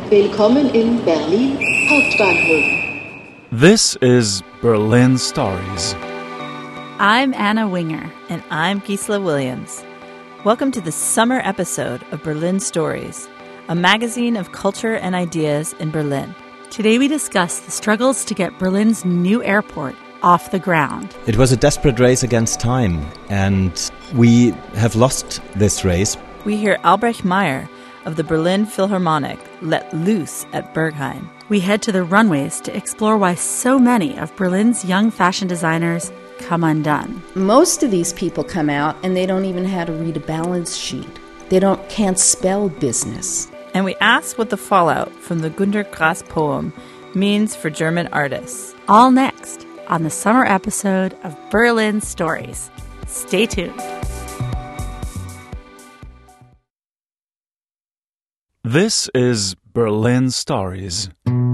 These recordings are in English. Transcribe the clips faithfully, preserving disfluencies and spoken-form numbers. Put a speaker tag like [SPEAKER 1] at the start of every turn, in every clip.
[SPEAKER 1] Willkommen in Berlin Hauptbahnhof.
[SPEAKER 2] This is Berlin Stories.
[SPEAKER 3] I'm Anna Winger.
[SPEAKER 4] And I'm Gisela Williams. Welcome to the summer episode of Berlin Stories, a magazine of culture and ideas in Berlin.
[SPEAKER 3] Today we discuss the struggles to get Berlin's new airport off the ground.
[SPEAKER 5] It was a desperate race against time, and we have lost this race.
[SPEAKER 4] We hear Albrecht Meyer of the Berlin Philharmonic let loose at Berghain.
[SPEAKER 3] We head to the runways to explore why so many of Berlin's young fashion designers come undone.
[SPEAKER 6] Most of these people come out and they don't even know how to read a balance sheet. They don't can't spell business.
[SPEAKER 4] And we ask what the fallout from the Günter Grass poem means for German artists.
[SPEAKER 3] All next on the summer episode of Berlin Stories. Stay tuned.
[SPEAKER 2] This is Berlin Stories.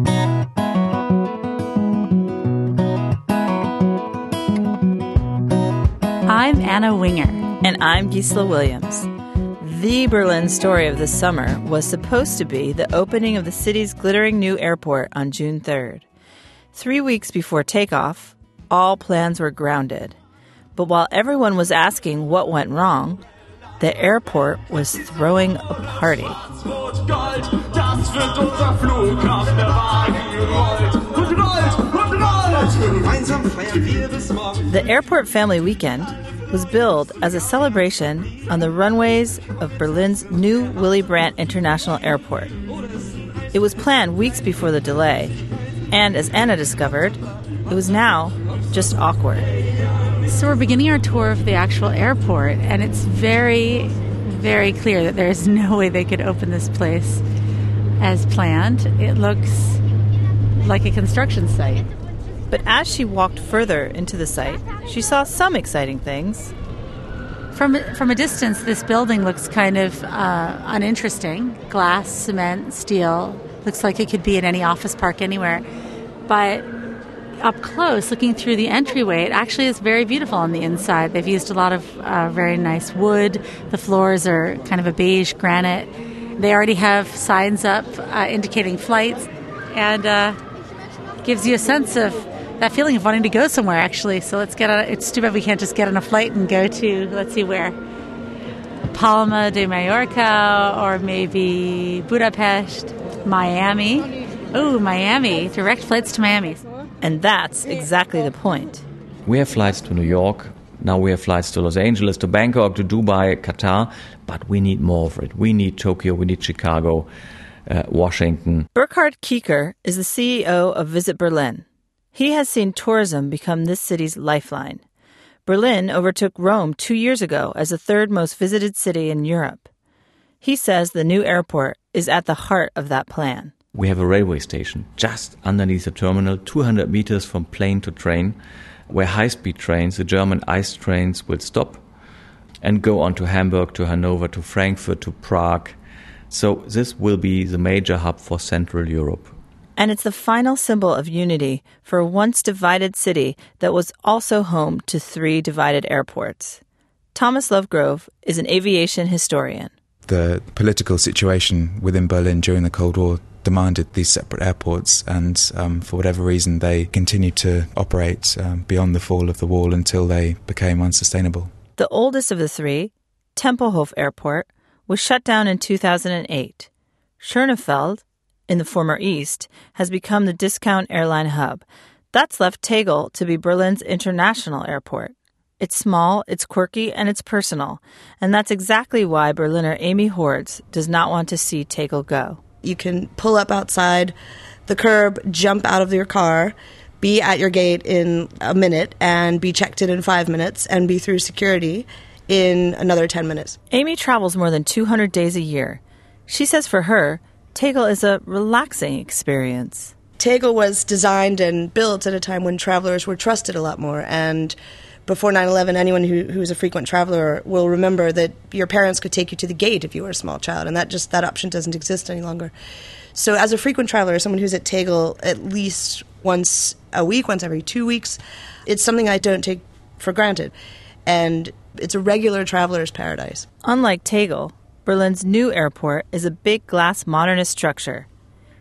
[SPEAKER 3] I'm Anna Winger.
[SPEAKER 4] And I'm Gisela Williams. The Berlin story of this summer was supposed to be the opening of the city's glittering new airport on June third. Three weeks before takeoff, all plans were grounded. But while everyone was asking what went wrong, the airport was throwing a party. The Airport Family Weekend was billed as a celebration on the runways of Berlin's new Willy Brandt International Airport. It was planned weeks before the delay, and as Anna discovered, it was now just awkward.
[SPEAKER 3] So we're beginning our tour of the actual airport, and it's very, very clear that there is no way they could open this place as planned. It looks like a construction site.
[SPEAKER 4] But as she walked further into the site, she saw some exciting things.
[SPEAKER 3] From from a distance, this building looks kind of uh, uninteresting. Glass, cement, steel. Looks like it could be in any office park anywhere. But up close, looking through the entryway, it actually is very beautiful on the inside. They've used a lot of uh, very nice wood. The floors are kind of a beige granite. They already have signs up uh, indicating flights, and uh, gives you a sense of that feeling of wanting to go somewhere, actually. So let's get on. It's too bad we can't just get on a flight and go to, let's see where, Palma de Mallorca, or maybe Budapest, Miami. Oh, Miami. Direct flights to Miami.
[SPEAKER 4] And that's exactly the point.
[SPEAKER 7] We have flights to New York. Now we have flights to Los Angeles, to Bangkok, to Dubai, Qatar. But we need more of it. We need Tokyo, we need Chicago, uh, Washington.
[SPEAKER 4] Burkhard Kieker is the C E O of Visit Berlin. He has seen tourism become this city's lifeline. Berlin overtook Rome two years ago as the third most visited city in Europe. He says the new airport is at the heart of that plan.
[SPEAKER 7] We have a railway station just underneath the terminal, two hundred meters from plane to train, where high-speed trains, the German ice trains, will stop and go on to Hamburg, to Hanover, to Frankfurt, to Prague. So this will be the major hub for Central Europe.
[SPEAKER 4] And it's the final symbol of unity for a once divided city that was also home to three divided airports. Thomas Lovegrove is an aviation historian.
[SPEAKER 8] The political situation within Berlin during the Cold War demanded these separate airports, and um, for whatever reason they continued to operate um, beyond the fall of the wall until they became unsustainable.
[SPEAKER 4] The oldest of the three, Tempelhof Airport, was shut down in two thousand eight. Schönefeld, in the former East, has become the discount airline hub. That's left Tegel to be Berlin's international airport. It's small, it's quirky, and it's personal. And that's exactly why Berliner Amy Hords does not want to see Tegel go.
[SPEAKER 9] You can pull up outside the curb, jump out of your car, be at your gate in a minute, and be checked in in five minutes, and be through security in another ten minutes.
[SPEAKER 4] Amy travels more than two hundred days a year. She says for her, Tegel is a relaxing experience.
[SPEAKER 9] Tegel was designed and built at a time when travelers were trusted a lot more, and before nine eleven, anyone who who's a frequent traveler will remember that your parents could take you to the gate if you were a small child, and that just that option doesn't exist any longer. So as a frequent traveler, someone who's at Tegel at least once a week, once every two weeks, it's something I don't take for granted. And it's a regular traveler's paradise.
[SPEAKER 4] Unlike Tegel, Berlin's new airport is a big glass modernist structure.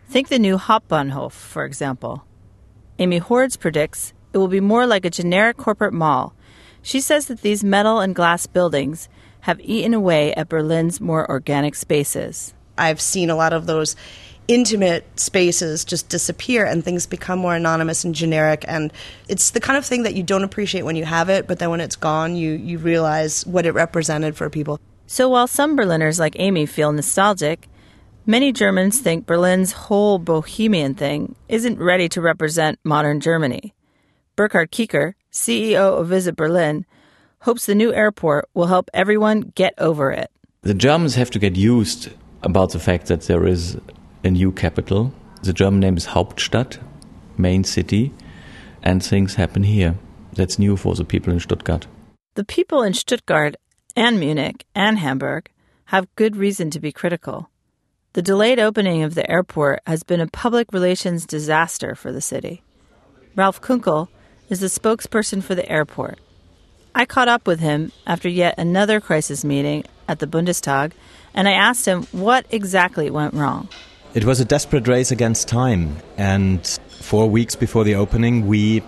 [SPEAKER 4] Think the new Hauptbahnhof, for example. Amy Hordes predicts it will be more like a generic corporate mall. She says that these metal and glass buildings have eaten away at Berlin's more organic spaces.
[SPEAKER 9] I've seen a lot of those intimate spaces just disappear and things become more anonymous and generic, and it's the kind of thing that you don't appreciate when you have it, but then when it's gone, you, you realize what it represented for people.
[SPEAKER 4] So while some Berliners like Amy feel nostalgic, many Germans think Berlin's whole bohemian thing isn't ready to represent modern Germany. Burkhard Kieker, C E O of Visit Berlin, hopes the new airport will help everyone get over it.
[SPEAKER 7] The Germans have to get used about the fact that there is a new capital. The German name is Hauptstadt, main city, and things happen here. That's new for the people in Stuttgart.
[SPEAKER 4] The people in Stuttgart and Munich and Hamburg have good reason to be critical. The delayed opening of the airport has been a public relations disaster for the city. Ralf Kunkel is the spokesperson for the airport. I caught up with him after yet another crisis meeting at the Bundestag, and I asked him what exactly went wrong.
[SPEAKER 5] It was a desperate race against time, and four weeks before the opening, we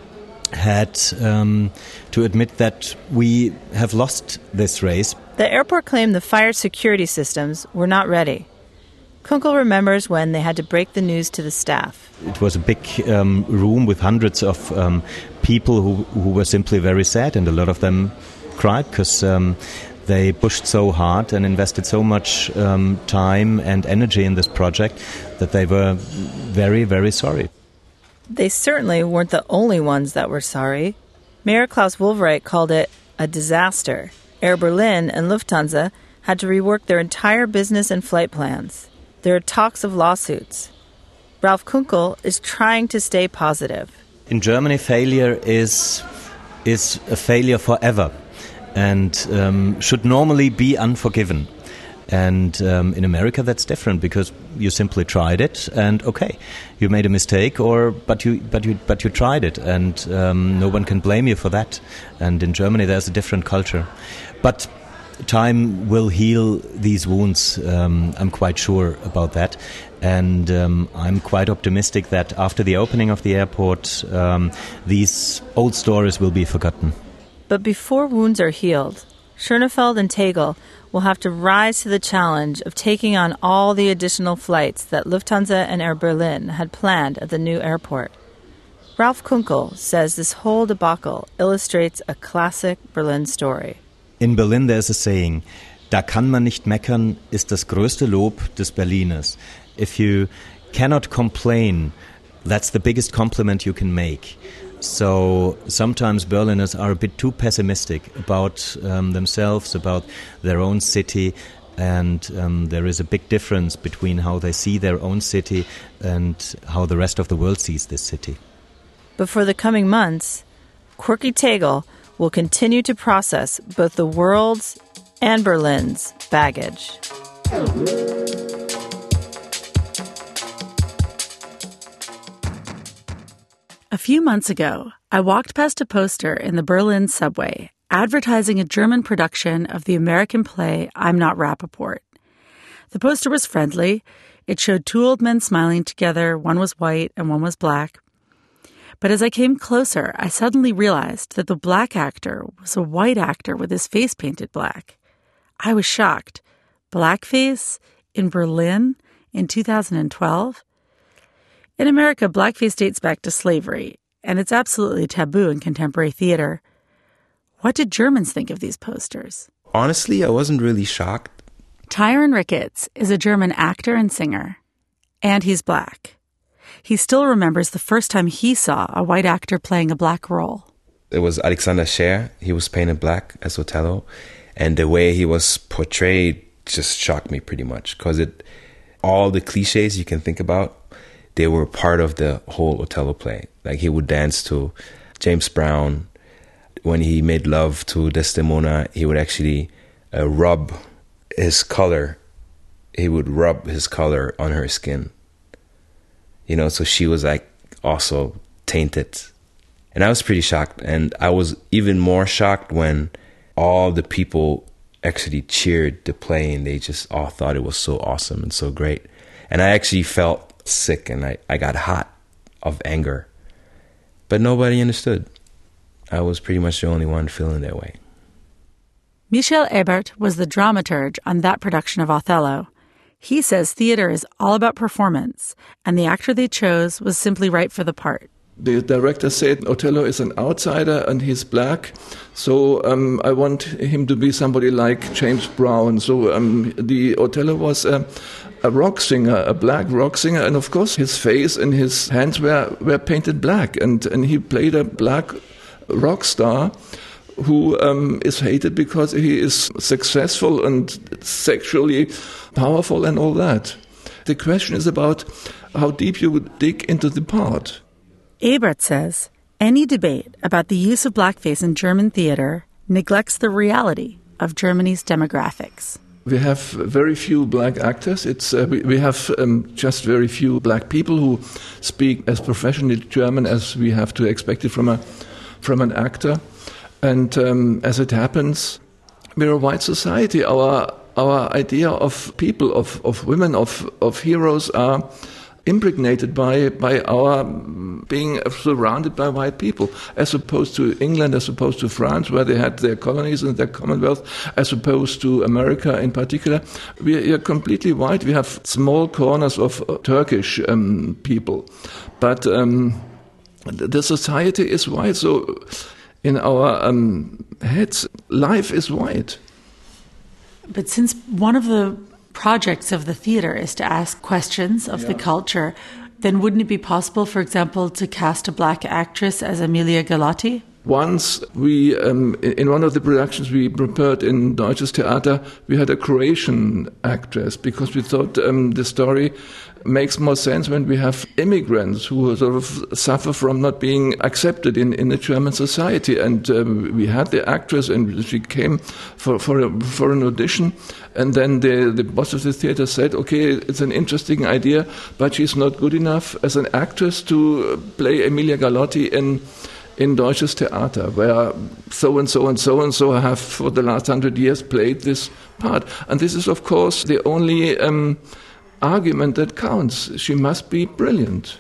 [SPEAKER 5] had um, to admit that we have lost this race.
[SPEAKER 4] The airport claimed the fire security systems were not ready. Kunkel remembers when they had to break the news to the staff.
[SPEAKER 5] It was a big um, room with hundreds of um, people who, who were simply very sad, and a lot of them cried because um, they pushed so hard and invested so much um, time and energy in this project that they were very, very sorry.
[SPEAKER 4] They certainly weren't the only ones that were sorry. Mayor Klaus Wowereit called it a disaster. Air Berlin and Lufthansa had to rework their entire business and flight plans. There are talks of lawsuits. Ralf Kunkel is trying to stay positive.
[SPEAKER 5] In Germany, failure is is a failure forever and um, should normally be unforgiven. And um, in America, that's different because you simply tried it, and okay, you made a mistake, or but you but you but you tried it, and um, no one can blame you for that. And in Germany, there's a different culture, but time will heal these wounds. Um, I'm quite sure about that. And um, I'm quite optimistic that after the opening of the airport, um, these old stories will be forgotten.
[SPEAKER 4] But before wounds are healed, Schönefeld and Tegel will have to rise to the challenge of taking on all the additional flights that Lufthansa and Air Berlin had planned at the new airport. Ralf Kunkel says this whole debacle illustrates a classic Berlin story.
[SPEAKER 5] In Berlin there's a saying, da kann man nicht meckern, ist das größte Lob des Berliners. If you cannot complain, that's the biggest compliment you can make. So sometimes Berliners are a bit too pessimistic about um, themselves, about their own city, and um, there is a big difference between how they see their own city and how the rest of the world sees this city.
[SPEAKER 4] But for the coming months, Quirky Tegel will continue to process both the world's and Berlin's baggage.
[SPEAKER 3] A few months ago, I walked past a poster in the Berlin subway advertising a German production of the American play I'm Not Rappaport. The poster was friendly. It showed two old men smiling together. One was white and one was black. But as I came closer, I suddenly realized that the black actor was a white actor with his face painted black. I was shocked. Blackface in Berlin in two thousand twelve? In America, blackface dates back to slavery, and it's absolutely taboo in contemporary theater. What did Germans think of these posters?
[SPEAKER 10] Honestly, I wasn't really shocked.
[SPEAKER 3] Tyron Ricketts is a German actor and singer, and he's black. He still remembers the first time he saw a white actor playing a black role.
[SPEAKER 10] It was Alexander Scheer. He was painted black as Othello, and the way he was portrayed just shocked me pretty much, because it all the cliches you can think about, they were part of the whole Othello play. Like, he would dance to James Brown. When he made love to Desdemona, he would actually uh, rub his color. He would rub his color on her skin. You know, so she was like also tainted. And I was pretty shocked. And I was even more shocked when all the people actually cheered the play and they just all thought it was so awesome and so great. And I actually felt sick and I, I got hot of anger. But nobody understood. I was pretty much the only one feeling that way.
[SPEAKER 3] Michel Ebert was the dramaturge on that production of Othello. He says theater is all about performance, and the actor they chose was simply right for the part.
[SPEAKER 11] The director said Othello is an outsider and he's black, so um, I want him to be somebody like James Brown. So um, the Othello was a, a rock singer, a black rock singer, and of course his face and his hands were, were painted black, and, and he played a black rock star who um, is hated because he is successful and sexually powerful and all that. The question is about how deep you would dig into the part.
[SPEAKER 3] Ebert says any debate about the use of blackface in German theater neglects the reality of Germany's demographics.
[SPEAKER 11] We have very few black actors. It's uh, we, we have um, just very few black people who speak as professionally German as we have to expect it from a from an actor. And um, as it happens, we're a white society. Our our idea of people, of, of women, of, of heroes are impregnated by by our being surrounded by white people, as opposed to England, as opposed to France, where they had their colonies and their Commonwealth, as opposed to America in particular. We are completely white. We have small corners of Turkish um, people, but um, the society is white. So in our um, heads, life is white.
[SPEAKER 3] But since one of the projects of the theater is to ask questions of yeah. the culture, then wouldn't it be possible, for example, to cast a black actress as Emilia Galotti?
[SPEAKER 11] Once we, um, in one of the productions we prepared in Deutsches Theater, we had a Croatian actress because we thought um, the story makes more sense when we have immigrants who sort of suffer from not being accepted in, in the German society. And um, we had the actress, and she came for for, a, for an audition. And then the, the boss of the theater said, okay, it's an interesting idea, but she's not good enough as an actress to play Emilia Galotti in in Deutsches Theater, where so-and-so and so-and-so have for the last hundred years played this part. And this is, of course, the only um, argument that counts. She must be brilliant.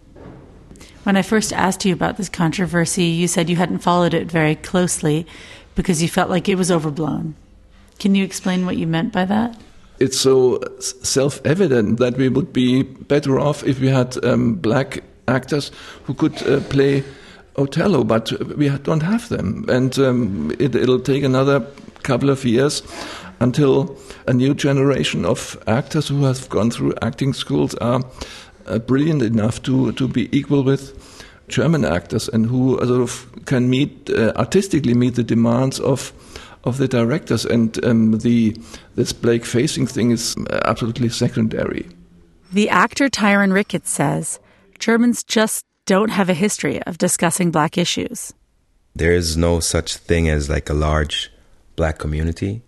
[SPEAKER 3] When I first asked you about this controversy, you said you hadn't followed it very closely because you felt like it was overblown. Can you explain what you meant by that?
[SPEAKER 11] It's so self-evident that we would be better off if we had um, black actors who could uh, play Othello, but we don't have them. And um, it, it'll take another couple of years until a new generation of actors who have gone through acting schools are uh, brilliant enough to, to be equal with German actors and who sort of can meet, uh, artistically meet the demands of of the directors. And um, the this black-facing thing is absolutely secondary.
[SPEAKER 3] The actor Tyron Ricketts says Germans just don't have a history of discussing black issues.
[SPEAKER 10] There is no such thing as like a large black community.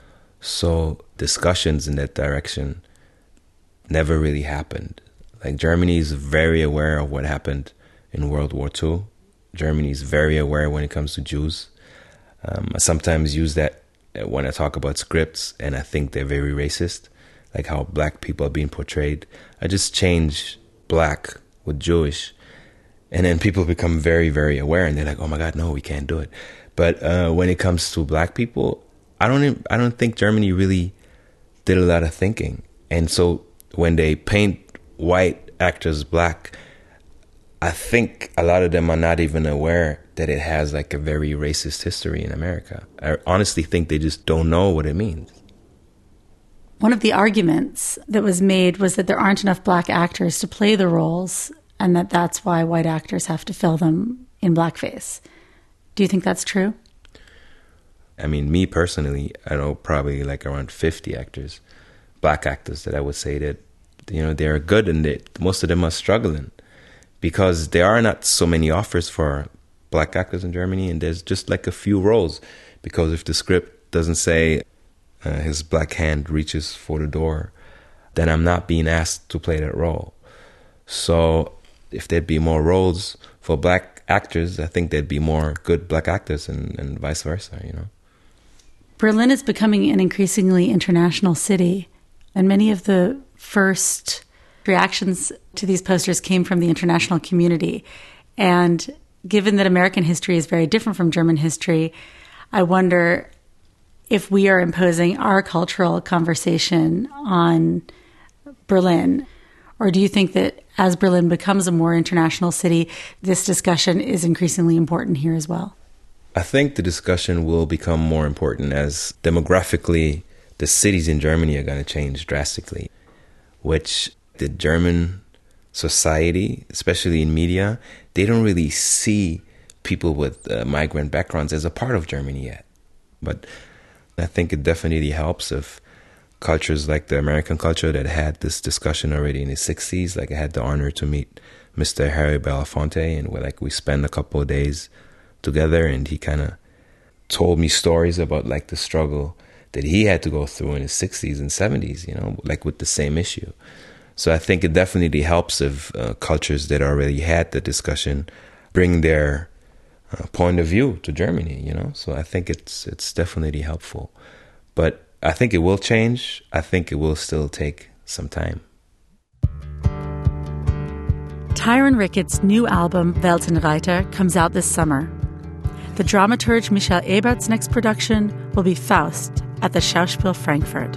[SPEAKER 10] So discussions in that direction never really happened. Like Germany is very aware of what happened in World War Two. Germany is very aware when it comes to Jews. Um, I sometimes use that when I talk about scripts, and I think they're very racist, like how black people are being portrayed. I just change black with Jewish, and then people become very, very aware, and they're like, "Oh my God, no, we can't do it." But uh, when it comes to black people, I don't, even, I don't think Germany really did a lot of thinking. And so when they paint white actors black, I think a lot of them are not even aware that it has like a very racist history in America. I honestly think they just don't know what it means.
[SPEAKER 3] One of the arguments that was made was that there aren't enough black actors to play the roles, and that that's why white actors have to fill them in blackface. Do you think that's true?
[SPEAKER 10] I mean, me personally, I know probably like around fifty actors, black actors, that I would say that, you know, they're good, and they, most of them are struggling because there are not so many offers for black actors in Germany, and there's just like a few roles, because if the script doesn't say uh, his black hand reaches for the door, then I'm not being asked to play that role. So if there'd be more roles for black actors, I think there'd be more good black actors, and, and vice versa, you know.
[SPEAKER 3] Berlin is becoming an increasingly international city, and many of the first reactions to these posters came from the international community. And given that American history is very different from German history, I wonder if we are imposing our cultural conversation on Berlin. Or do you think that as Berlin becomes a more international city, this discussion is increasingly important here as well?
[SPEAKER 10] I think the discussion will become more important as demographically the cities in Germany are going to change drastically, which the German society, especially in media, they don't really see people with uh, migrant backgrounds as a part of Germany yet. But I think it definitely helps if cultures like the American culture that had this discussion already in the sixties, like I had the honor to meet Mister Harry Belafonte, and we like we spent a couple of days together, and he kind of told me stories about like the struggle that he had to go through in his sixties and seventies, you know, like with the same issue. So I think it definitely helps if uh, cultures that already had the discussion bring their uh, point of view to Germany, you know. So I think it's it's definitely helpful. But I think it will change. I think it will still take some time.
[SPEAKER 3] Tyron Ricketts' new album, Weltenreiter, comes out this summer. The dramaturge Michael Ebert's next production will be Faust at the Schauspiel Frankfurt.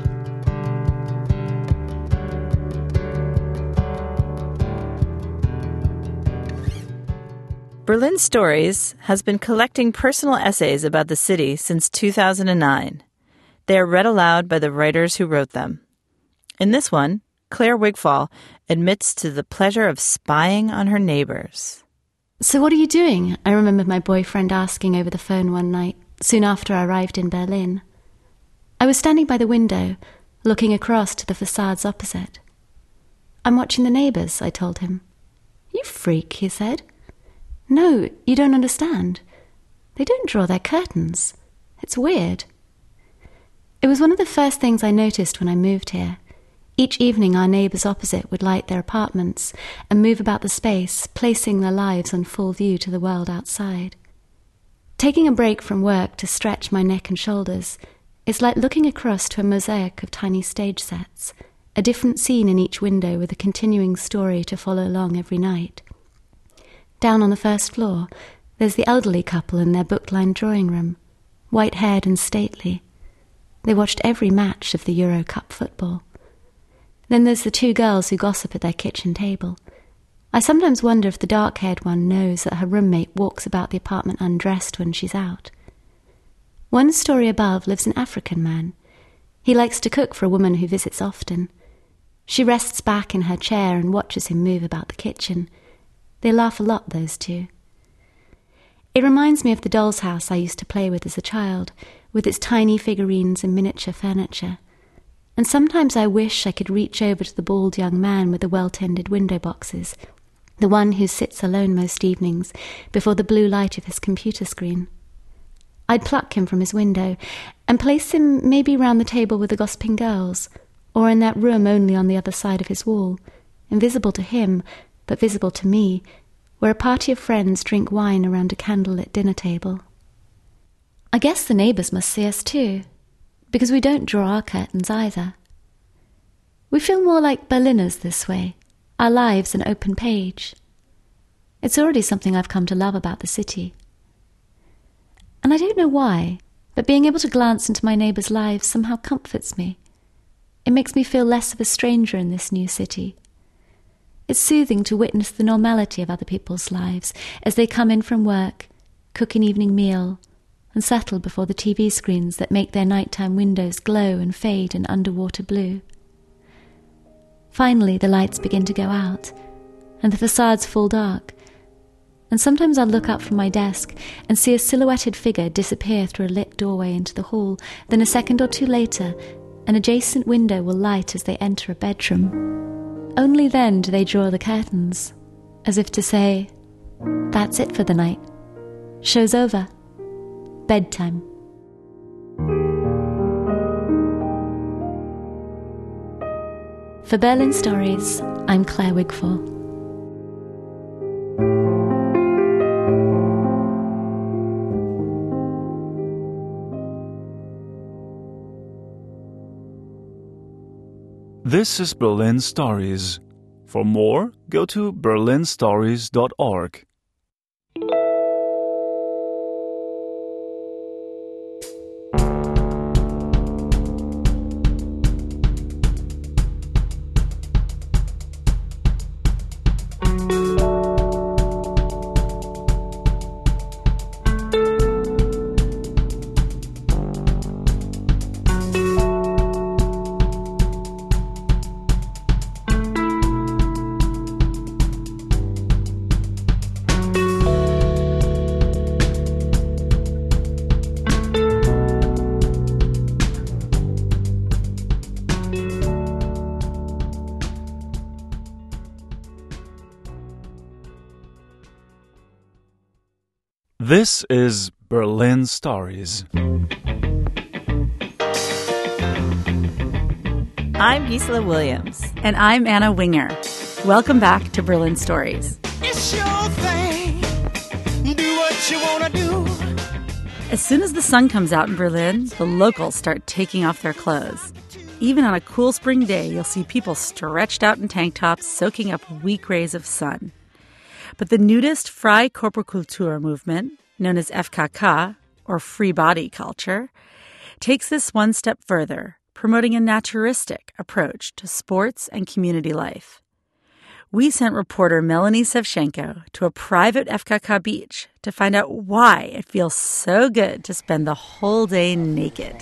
[SPEAKER 4] Berlin Stories has been collecting personal essays about the city since two thousand nine. They are read aloud by the writers who wrote them. In this one, Claire Wigfall admits to the pleasure of spying on her neighbors.
[SPEAKER 12] So what are you doing? I remember my boyfriend asking over the phone one night, soon after I arrived in Berlin. I was standing by the window, looking across to the facades opposite. I'm watching the neighbours, I told him. You freak, he said. No, you don't understand. They don't draw their curtains. It's weird. It was one of the first things I noticed when I moved here. Each evening our neighbours opposite would light their apartments and move about the space, placing their lives on full view to the world outside. Taking a break from work to stretch my neck and shoulders is like looking across to a mosaic of tiny stage sets, a different scene in each window with a continuing story to follow along every night. Down on the first floor, there's the elderly couple in their book-lined drawing room, white-haired and stately. They watched every match of the Euro Cup football. Then there's the two girls who gossip at their kitchen table. I sometimes wonder if the dark-haired one knows that her roommate walks about the apartment undressed when she's out. One story above lives an African man. He likes to cook for a woman who visits often. She rests back in her chair and watches him move about the kitchen. They laugh a lot, those two. It reminds me of the doll's house I used to play with as a child, with its tiny figurines and miniature furniture. And sometimes I wish I could reach over to the bald young man with the well-tended window boxes, the one who sits alone most evenings before the blue light of his computer screen. I'd pluck him from his window and place him maybe round the table with the gossiping girls, or in that room only on the other side of his wall, invisible to him, but visible to me, where a party of friends drink wine around a candlelit dinner table. I guess the neighbours must see us too, because we don't draw our curtains either. We feel more like Berliners this way, our lives an open page. It's already something I've come to love about the city. And I don't know why, but being able to glance into my neighbours' lives somehow comforts me. It makes me feel less of a stranger in this new city. It's soothing to witness the normality of other people's lives as they come in from work, cook an evening meal, and settle before the T V screens that make their nighttime windows glow and fade in underwater blue. Finally, the lights begin to go out, and the facades fall dark, and sometimes I'll look up from my desk and see a silhouetted figure disappear through a lit doorway into the hall. Then a second or two later, an adjacent window will light as they enter a bedroom. Only then do they draw the curtains, as if to say, "That's it for the night. Show's over. Bedtime." For Berlin Stories, I'm Claire Wigfall.
[SPEAKER 2] This is Berlin Stories. For more, go to berlin stories dot org. This is Berlin Stories.
[SPEAKER 4] I'm Gisela Williams.
[SPEAKER 3] And I'm Anna Winger. Welcome back to Berlin Stories.
[SPEAKER 13] It's your thing. Do what you want to do.
[SPEAKER 3] As soon as the sun comes out in Berlin, the locals start taking off their clothes. Even on a cool spring day, you'll see people stretched out in tank tops, soaking up weak rays of sun. But the nudist Freikörperkultur movement, known as F K K, or free body culture, takes this one step further, promoting a naturistic approach to sports and community life. We sent reporter Melanie Sevchenko to a private F K K beach to find out why it feels so good to spend the whole day naked.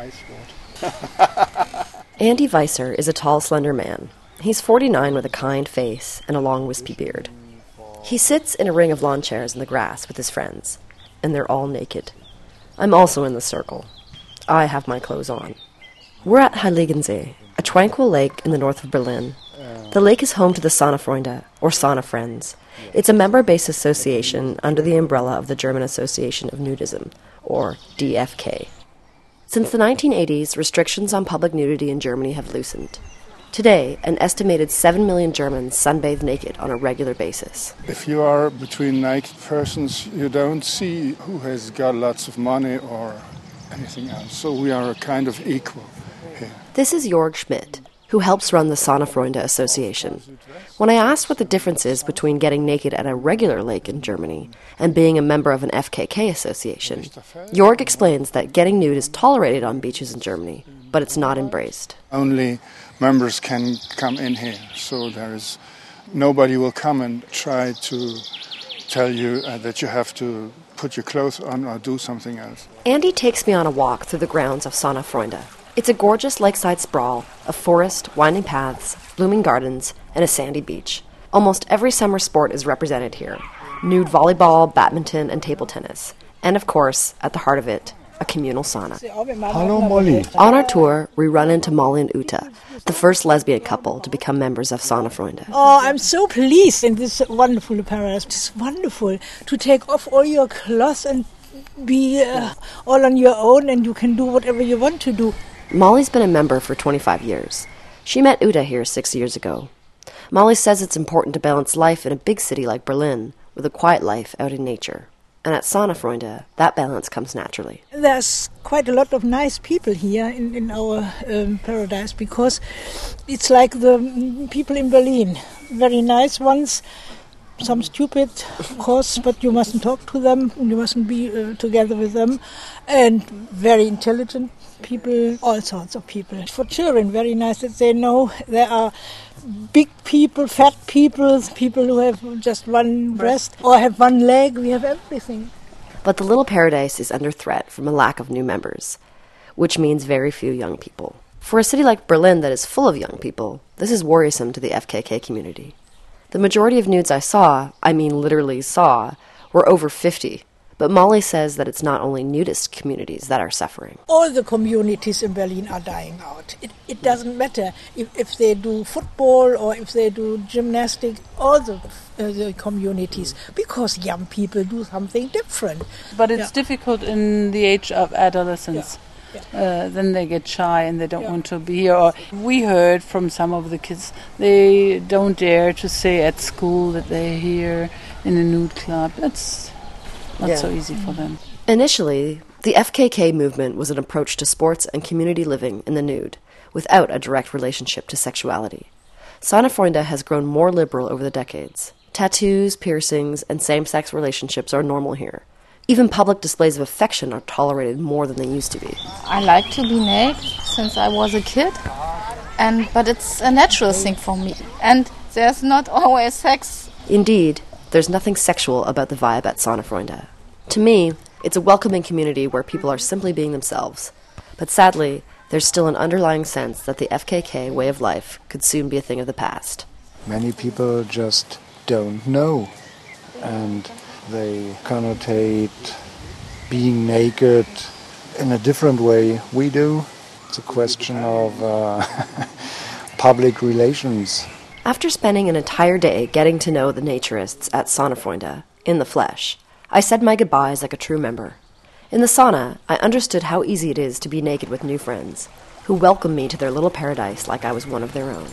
[SPEAKER 14] Andy Weiser is a tall, slender man. He's forty-nine with a kind face and a long, wispy beard. He sits in a ring of lawn chairs in the grass with his friends, and they're all naked. I'm also in the circle. I have my clothes on. We're at Heiligensee, a tranquil lake in the north of Berlin. The lake is home to the Saunafreunde, or Sauna Friends. It's a member-based association under the umbrella of the German Association of Nudism, or D F K. Since the nineteen eighties, restrictions on public nudity in Germany have loosened. Today, an estimated seven million Germans sunbathe naked on a regular basis.
[SPEAKER 15] If you are between naked persons, you don't see who has got lots of money or anything else. So we are a kind of equal here.
[SPEAKER 14] This is Jörg Schmidt, who helps run the Saunafreunde Association. When I asked what the difference is between getting naked at a regular lake in Germany and being a member of an F K K association, Jörg explains that getting nude is tolerated on beaches in Germany, but it's not embraced.
[SPEAKER 15] Only members can come in here, so there is nobody will come and try to tell you uh, that you have to put your clothes on or do something else.
[SPEAKER 14] Andy takes me on a walk through the grounds of Saunafreunde. It's a gorgeous lakeside sprawl of forest, winding paths, blooming gardens, and a sandy beach. Almost every summer sport is represented here: nude volleyball, badminton, and table tennis. And of course, at the heart of it, a communal sauna.
[SPEAKER 16] Hello, Molly.
[SPEAKER 14] On our tour, we run into Molly and Uta, the first lesbian couple to become members of Saunafreunde.
[SPEAKER 16] Oh, I'm so pleased in this wonderful paradise. It's wonderful to take off all your clothes and be uh, all on your own, and you can do whatever you want to do.
[SPEAKER 14] Molly's been a member for twenty-five years. She met Uta here six years ago. Molly says it's important to balance life in a big city like Berlin with a quiet life out in nature. And at Saunafreunde, that balance comes naturally.
[SPEAKER 16] There's quite a lot of nice people here in, in our um, paradise, because it's like the people in Berlin. Very nice ones, some stupid, of course, but you mustn't talk to them, you mustn't be uh, together with them. And very intelligent people, all sorts of people. For children, very nice that they know there are big people, fat people, people who have just one breast or have one leg. We have everything.
[SPEAKER 14] But the little paradise is under threat from a lack of new members, which means very few young people. For a city like Berlin that is full of young people, this is worrisome to the F K K community. The majority of nudes I saw, I mean literally saw, were over fifty. But Molly says that it's not only nudist communities that are suffering.
[SPEAKER 16] All the communities in Berlin are dying out. It, it doesn't matter if, if they do football or if they do gymnastics, all the, uh, the communities, because young people do something different.
[SPEAKER 17] But it's
[SPEAKER 16] yeah.
[SPEAKER 17] difficult in the age of adolescence.
[SPEAKER 16] Yeah. Yeah.
[SPEAKER 17] Uh, then they get shy and they don't yeah. want to be here. Or we heard from some of the kids, they don't dare to say at school that they're here in a nude club. That's not yeah. so easy for them.
[SPEAKER 14] Initially, the F K K movement was an approach to sports and community living in the nude, without a direct relationship to sexuality. Sonnenfreunde has grown more liberal over the decades. Tattoos, piercings, and same-sex relationships are normal here. Even public displays of affection are tolerated more than they used to be.
[SPEAKER 18] I like to be naked since I was a kid, and but it's a natural thing for me. And there's not always sex.
[SPEAKER 14] Indeed, there's nothing sexual about the vibe at Sonnenfreunde. To me, it's a welcoming community where people are simply being themselves. But sadly, there's still an underlying sense that the F K K way of life could soon be a thing of the past.
[SPEAKER 19] Many people just don't know, and they connotate being naked in a different way we do. It's a question of uh, public relations.
[SPEAKER 14] After spending an entire day getting to know the naturists at Sonnenfreunde in the flesh, I said my goodbyes like a true member. In the sauna, I understood how easy it is to be naked with new friends, who welcomed me to their little paradise like I was one of their own.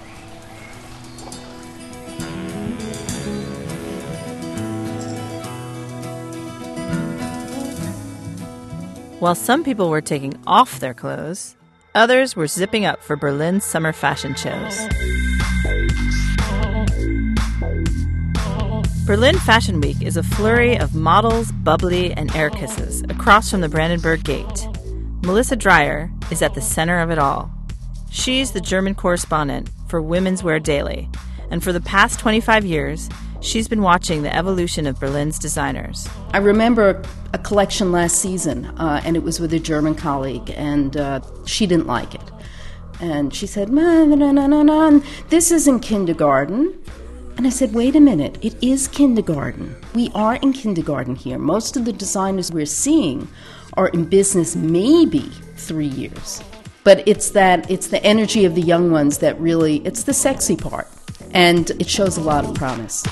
[SPEAKER 4] While some people were taking off their clothes, others were zipping up for Berlin's summer fashion shows. Berlin Fashion Week is a flurry of models, bubbly, and air kisses across from the Brandenburg Gate. Melissa Dreyer is at the center of it all. She's the German correspondent for Women's Wear Daily, and for the past twenty-five years, she's been watching the evolution of Berlin's designers.
[SPEAKER 6] I remember a collection last season, uh, and it was with a German colleague, and uh, she didn't like it. And she said, no, no, no, no, no, this isn't kindergarten. And I said, wait a minute, it is kindergarten. We are in kindergarten here. Most of the designers we're seeing are in business maybe three years. But it's that, it's the energy of the young ones that really, it's the sexy part. And it shows a lot of promise.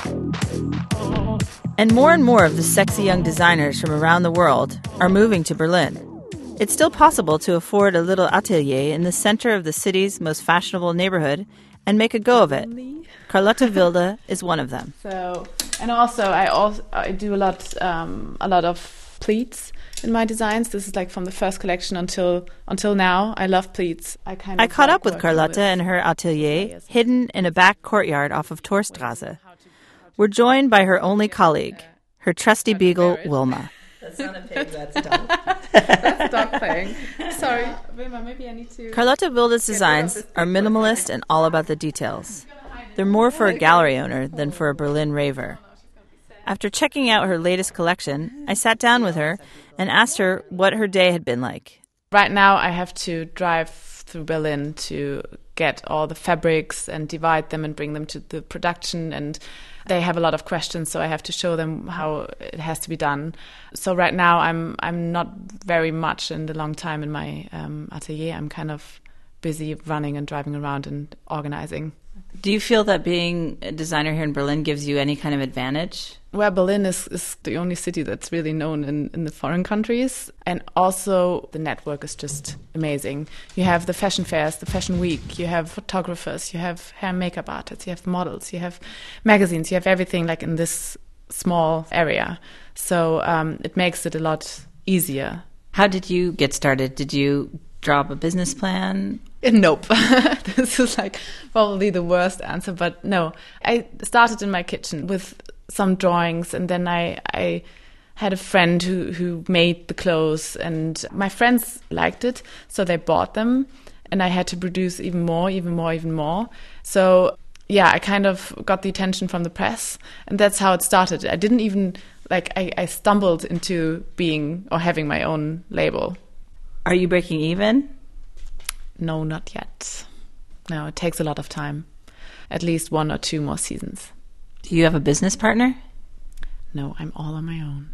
[SPEAKER 4] And more and more of the sexy young designers from around the world are moving to Berlin. It's still possible to afford a little atelier in the center of the city's most fashionable neighborhood and make a go of it. Carlotta Wilde is one of them.
[SPEAKER 20] So, and also I also I do a lot um, a lot of pleats in my designs. This is like from the first collection until until now. I love pleats. I kind of
[SPEAKER 4] I caught
[SPEAKER 20] like
[SPEAKER 4] up with Carlotta in her atelier, hidden in a back courtyard off of Torstrasse. We're joined by her only colleague, her trusty beagle, Wilma.
[SPEAKER 20] That's not a pig, that's a dog. That's a dog thing. Sorry, Wilma, maybe I need to...
[SPEAKER 4] Carlotta Wilde's designs are minimalist and all about the details. They're more for a gallery owner than for a Berlin raver. After checking out her latest collection, I sat down with her and asked her what her day had been like.
[SPEAKER 20] Right now I have to drive through Berlin to get all the fabrics and divide them and bring them to the production, and they have a lot of questions, so I have to show them how it has to be done. So right now I'm I'm not very much in the long time in my um, atelier. I'm kind of busy running and driving around and organizing.
[SPEAKER 4] Do you feel that being a designer here in Berlin gives you any kind of advantage?
[SPEAKER 20] Well, Berlin is, is the only city that's really known in, in the foreign countries. And also the network is just amazing. You have the fashion fairs, the fashion week, you have photographers, you have hair and makeup artists, you have models, you have magazines, you have everything like in this small area. So um, it makes it a lot easier.
[SPEAKER 4] How did you get started? Did you draw up a business plan?
[SPEAKER 20] Nope. This is like probably the worst answer, but no. I started in my kitchen with some drawings, and then I, I had a friend who, who made the clothes, and my friends liked it, so they bought them, and I had to produce even more, even more, even more. So yeah, I kind of got the attention from the press, and that's how it started. I didn't even, like, I, I stumbled into being or having my own label.
[SPEAKER 4] Are you breaking even?
[SPEAKER 20] No, not yet. No, it takes a lot of time. At least one or two more seasons.
[SPEAKER 4] Do you have a business partner?
[SPEAKER 20] No, I'm all on my own.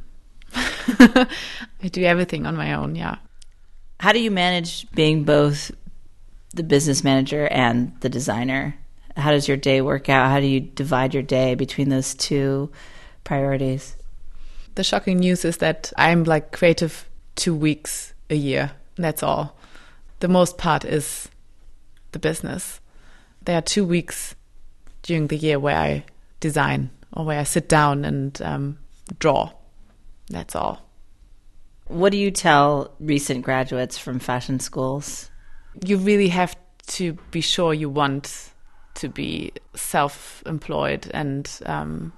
[SPEAKER 20] I do everything on my own, yeah.
[SPEAKER 4] How do you manage being both the business manager and the designer? How does your day work out? How do you divide your day between those two priorities?
[SPEAKER 20] The shocking news is that I'm like creative two weeks a year. That's all. The most part is the business. There are two weeks during the year where I design or where I sit down and um, draw. That's all.
[SPEAKER 4] What do you tell recent graduates from fashion schools?
[SPEAKER 20] You really have to be sure you want to be self-employed, and um,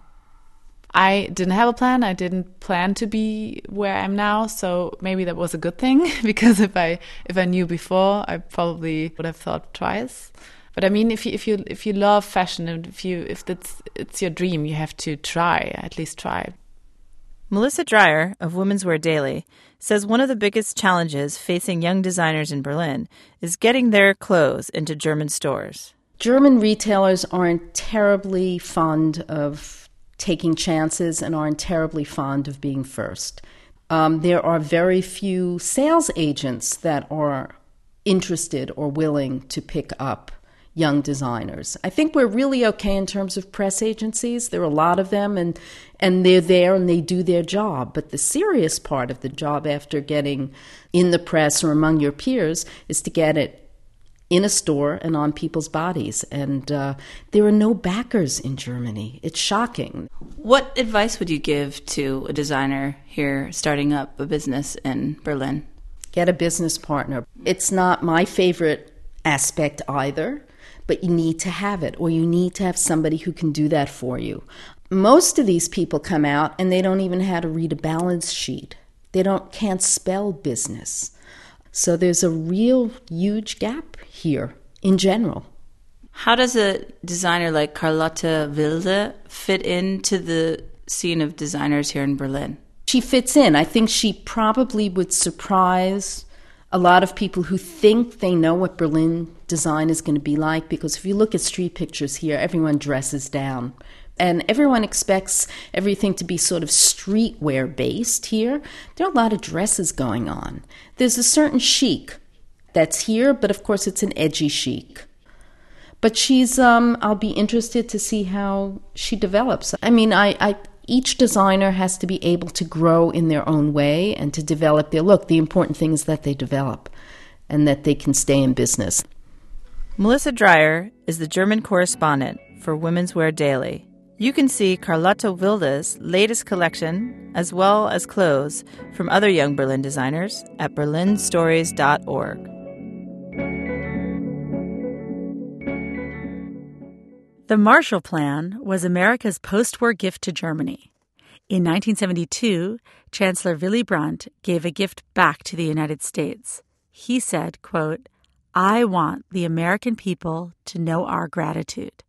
[SPEAKER 20] I didn't have a plan. I didn't plan to be where I am now, so maybe that was a good thing, because if I if I knew before, I probably would have thought twice. But I mean, if you if you if you love fashion, and if you if that's it's your dream, you have to try, at least try.
[SPEAKER 4] Melissa Dreyer of Women's Wear Daily says one of the biggest challenges facing young designers in Berlin is getting their clothes into German stores.
[SPEAKER 6] German retailers aren't terribly fond of taking chances and aren't terribly fond of being first. Um, there are very few sales agents that are interested or willing to pick up young designers. I think we're really okay in terms of press agencies. There are a lot of them, and and they're there and they do their job. But the serious part of the job after getting in the press or among your peers is to get it in a store and on people's bodies. And uh, there are no backers in Germany. It's shocking.
[SPEAKER 4] What advice would you give to a designer here starting up a business in Berlin?
[SPEAKER 6] Get a business partner. It's not my favorite aspect either, but you need to have it, or you need to have somebody who can do that for you. Most of these people come out and they don't even know how to read a balance sheet. They don't can't spell business. So there's a real huge gap here in general.
[SPEAKER 4] How does a designer like Carlotta Wilde fit into the scene of designers here in Berlin?
[SPEAKER 6] She fits in. I think she probably would surprise a lot of people who think they know what Berlin design is going to be like, because if you look at street pictures here, everyone dresses down. And everyone expects everything to be sort of streetwear based here. There are a lot of dresses going on. There's a certain chic that's here, but of course it's an edgy chic. But she's, um, I'll be interested to see how she develops. I mean, I, I each designer has to be able to grow in their own way and to develop their look. The important thing is that they develop and that they can stay in business.
[SPEAKER 4] Melissa Dreyer is the German correspondent for Women's Wear Daily. You can see Carlotta Wilde's latest collection, as well as clothes from other young Berlin designers, at berlin stories dot org.
[SPEAKER 3] The Marshall Plan was America's post-war gift to Germany. In nineteen seventy-two, Chancellor Willy Brandt gave a gift back to the United States. He said, quote, "I want the American people to know our gratitude."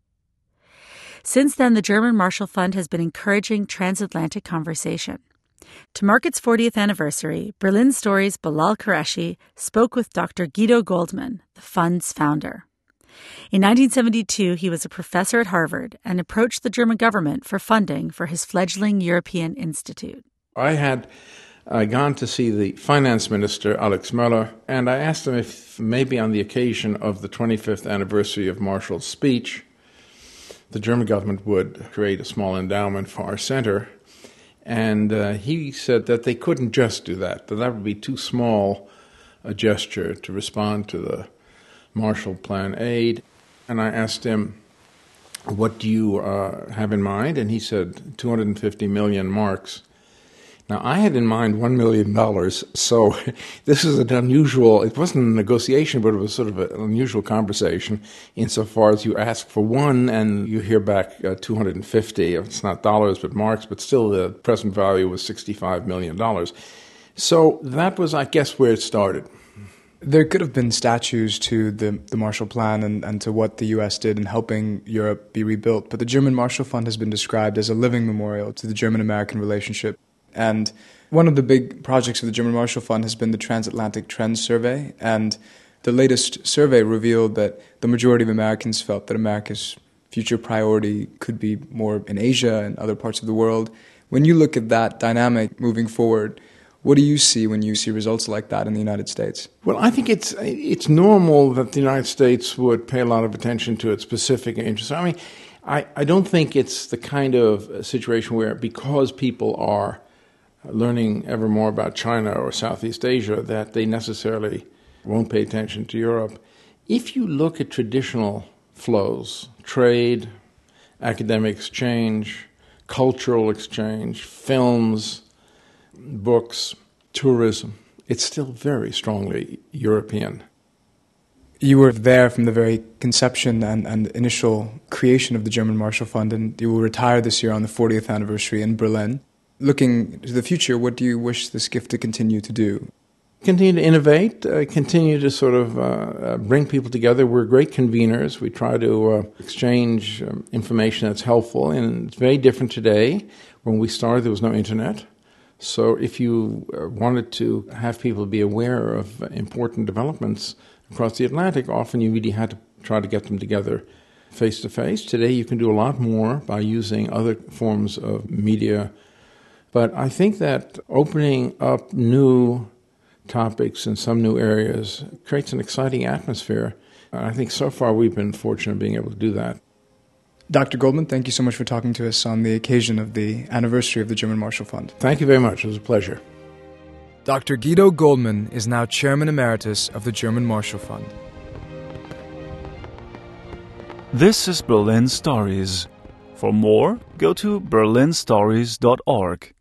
[SPEAKER 3] Since then, the German Marshall Fund has been encouraging transatlantic conversation. To mark its fortieth anniversary, Berlin Stories' Bilal Qureshi spoke with Doctor Guido Goldman, the fund's founder. In nineteen seventy-two, he was a professor at Harvard and approached the German government for funding for his fledgling European Institute.
[SPEAKER 21] I had uh, gone to see the finance minister, Alex Möller, and I asked him if maybe on the occasion of the twenty-fifth anniversary of Marshall's speech, the German government would create a small endowment for our center. And uh, he said that they couldn't just do that, that that would be too small a gesture to respond to the Marshall Plan aid. And I asked him, what do you uh, have in mind? And he said, two hundred fifty million marks. Now, I had in mind one million dollars, so this is an unusual, it wasn't a negotiation, but it was sort of an unusual conversation insofar as you ask for one and you hear back uh, two hundred fifty. It's not dollars, but marks, but still the present value was sixty-five million dollars. So that was, I guess, where it started.
[SPEAKER 22] There could have been statues to the, the Marshall Plan and, and to what the U S did in helping Europe be rebuilt, but the German Marshall Fund has been described as a living memorial to the German-American relationship. And one of the big projects of the German Marshall Fund has been the Transatlantic Trends Survey, and the latest survey revealed that the majority of Americans felt that America's future priority could be more in Asia and other parts of the world. When you look at that dynamic moving forward, what do you see when you see results like that in the United States?
[SPEAKER 21] Well, I think it's it's normal that the United States would pay a lot of attention to its specific interests. I mean, I, I don't think it's the kind of situation where because people are learning ever more about China or Southeast Asia that they necessarily won't pay attention to Europe. If you look at traditional flows, trade, academic exchange, cultural exchange, films, books, tourism, it's still very strongly European.
[SPEAKER 22] You were there from the very conception and, and initial creation of the German Marshall Fund, and you will retire this year on the fortieth anniversary in Berlin. Looking to the future, what do you wish this gift to continue to do?
[SPEAKER 21] Continue to innovate, uh, continue to sort of uh, uh, bring people together. We're great conveners. We try to uh, exchange um, information that's helpful, and it's very different today. When we started, there was no internet. So if you uh, wanted to have people be aware of uh, important developments across the Atlantic, often you really had to try to get them together face-to-face. Today you can do a lot more by using other forms of media. But I think that opening up new topics in some new areas creates an exciting atmosphere. I think so far we've been fortunate in being able to do that.
[SPEAKER 22] Doctor Goldman, thank you so much for talking to us on the occasion of the anniversary of the German Marshall Fund.
[SPEAKER 21] Thank you very much. It was a pleasure.
[SPEAKER 22] Doctor Guido Goldman is now Chairman Emeritus of the German Marshall Fund.
[SPEAKER 2] This is Berlin Stories. For more, go to berlin stories dot org.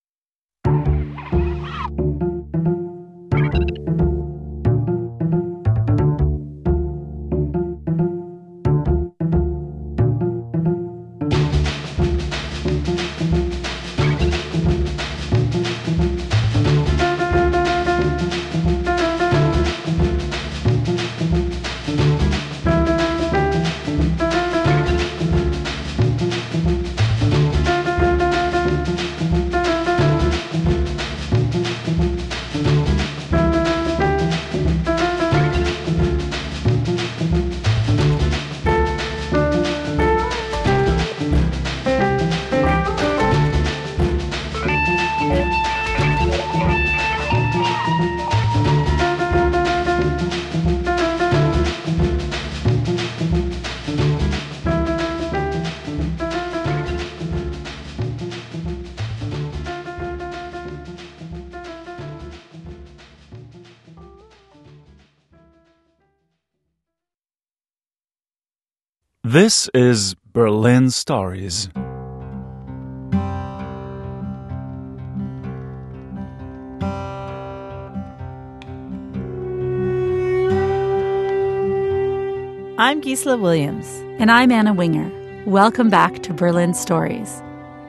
[SPEAKER 2] This is Berlin Stories.
[SPEAKER 4] I'm Gisela Williams.
[SPEAKER 3] And I'm Anna Winger. Welcome back to Berlin Stories.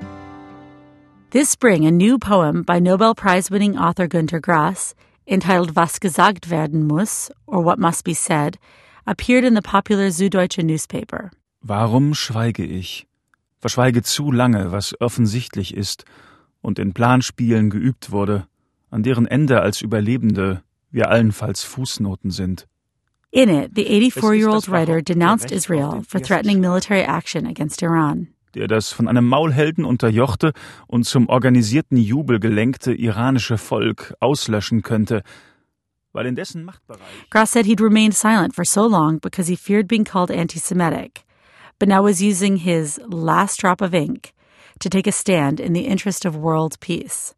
[SPEAKER 3] This spring, a new poem by Nobel Prize-winning author Günter Grass, entitled Was gesagt werden muss, or What Must Be Said, appeared in the popular Süddeutsche newspaper.
[SPEAKER 2] Warum schweige ich? Verschweige zu lange, was offensichtlich ist und in Planspielen geübt wurde, an deren Ende als Überlebende wir allenfalls Fußnoten sind.
[SPEAKER 3] In it, the eighty-four-year-old writer denounced Israel for threatening military action against Iran.
[SPEAKER 2] Der das von einem Maulhelden unterjochte und zum organisierten Jubel gelenkte iranische Volk auslöschen könnte, weil in dessen Machtbereich...
[SPEAKER 3] Grass said he'd remained silent for so long because he feared being called anti-Semitic, but now was using his last drop of ink to take a stand in the interest of world peace.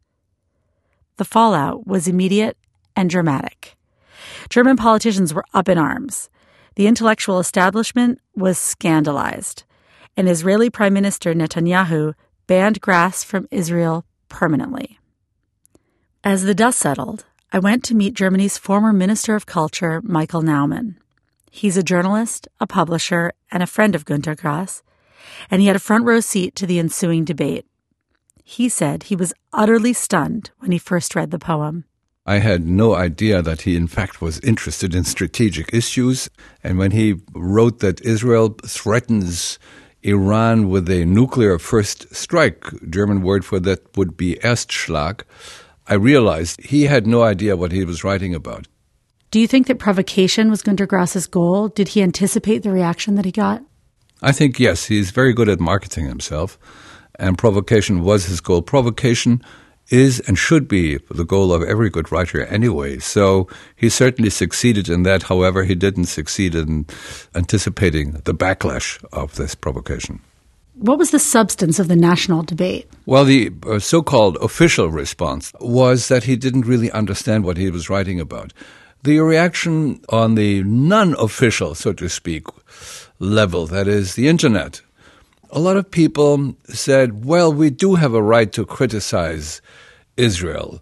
[SPEAKER 3] The fallout was immediate and dramatic. German politicians were up in arms. The intellectual establishment was scandalized, and Israeli Prime Minister Netanyahu banned Grass from Israel permanently. As the dust settled, I went to meet Germany's former Minister of Culture, Michael Naumann. He's a journalist, a publisher, and a friend of Günter Grass, and he had a front row seat to the ensuing debate. He said he was utterly stunned when he first read the poem.
[SPEAKER 1] I had no idea that he, in fact, was interested in strategic issues. And when he wrote that Israel threatens Iran with a nuclear first strike, German word for that would be Erstschlag, I realized he had no idea what he was writing about.
[SPEAKER 3] Do you think that provocation was Günter Grass's goal? Did he anticipate the reaction that he got?
[SPEAKER 1] I think, yes, he's very good at marketing himself, and provocation was his goal. Provocation is and should be the goal of every good writer anyway. So he certainly succeeded in that. However, he didn't succeed in anticipating the backlash of this provocation.
[SPEAKER 3] What was the substance of the national debate?
[SPEAKER 1] Well, the uh, so-called official response was that he didn't really understand what he was writing about. The reaction on the non-official, so to speak, level, that is the Internet, a lot of people said, well, we do have a right to criticize Israel.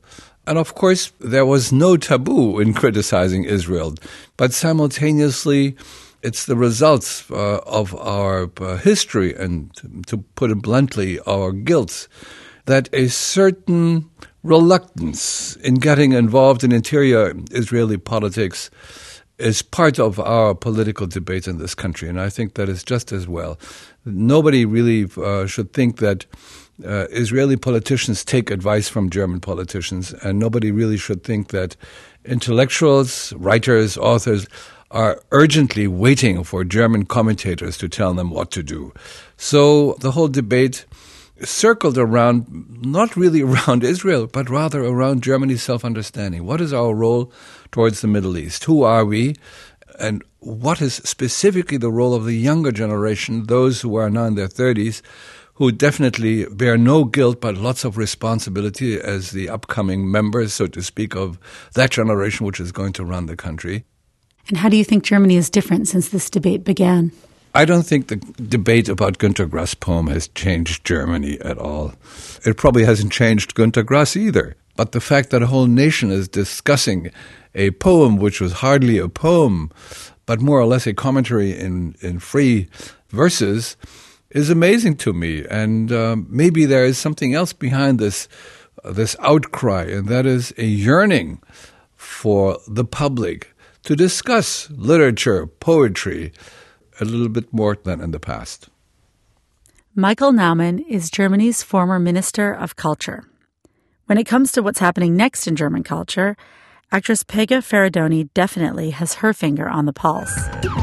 [SPEAKER 1] And of course, there was no taboo in criticizing Israel, but simultaneously, it's the results uh, of our uh, history and, to put it bluntly, our guilt, that a certain reluctance in getting involved in interior Israeli politics is part of our political debate in this country, and I think that is just as well. Nobody really uh, should think that uh, Israeli politicians take advice from German politicians, and nobody really should think that intellectuals, writers, authors are urgently waiting for German commentators to tell them what to do. So the whole debate circled around, not really around Israel, but rather around Germany's self-understanding. What is our role towards the Middle East? Who are we? And what is specifically the role of the younger generation, those who are now in their thirties, who definitely bear no guilt but lots of responsibility as the upcoming members, so to speak, of that generation which is going to run the country.
[SPEAKER 3] And how do you think Germany is different since this debate began?
[SPEAKER 1] I don't think the debate about Günter Grass' poem has changed Germany at all. It probably hasn't changed Günter Grass either. But the fact that a whole nation is discussing a poem which was hardly a poem, but more or less a commentary in, in free verses, is amazing to me. And um, maybe there is something else behind this, uh, this outcry, and that is a yearning for the public to discuss literature, poetry, a little bit more than in the past.
[SPEAKER 3] Michael Naumann is Germany's former Minister of Culture. When it comes to what's happening next in German culture, actress Pegah Ferradoni definitely has her finger on the pulse.